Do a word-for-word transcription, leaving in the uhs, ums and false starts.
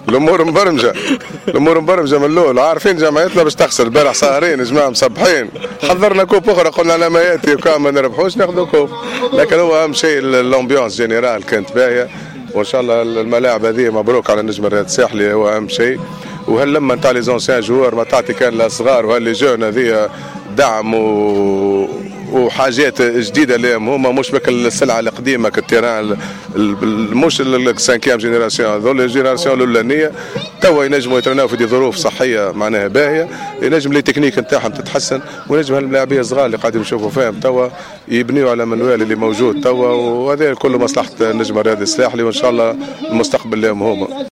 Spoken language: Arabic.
الامور مبرمجه الامور مبرمجه من الاول، عارفين جمعيتنا باش تخسر. البارح سهرين جماعه مصبحين، حضرنا كوب اخرى قلنا على ما ياتي وكان ما نربحوش ناخذوا كوب، لكن هو اهم شيء الامبيونس جينيرال كانت باهيه، وان شاء الله الملاعب هذه مبروك على النجم الرياضي الساحلي هو اهم شيء. وهاللمه نتاع لي زونسيان جوار ما تعطي كان للصغار وهاللي جون هذه دعم و وحاجات جديده لهم هما، مش بك السلعه القديمه كالتيران مش السانكيام جينيراسيون، هذول الجينيراسيون الاولانيه توا ينجموا يترناو في ظروف صحيه معناها باهيه، ينجم لي تكنيك نتاعهم تتحسن، ونجم هاللاعبيه الصغار اللي قاعدين نشوفوا فيهم توا يبنيوا على المنوال اللي موجود توا، وهذا كله مصلحه النجم الرياضي الساحلي، وان شاء الله المستقبل لهم هما.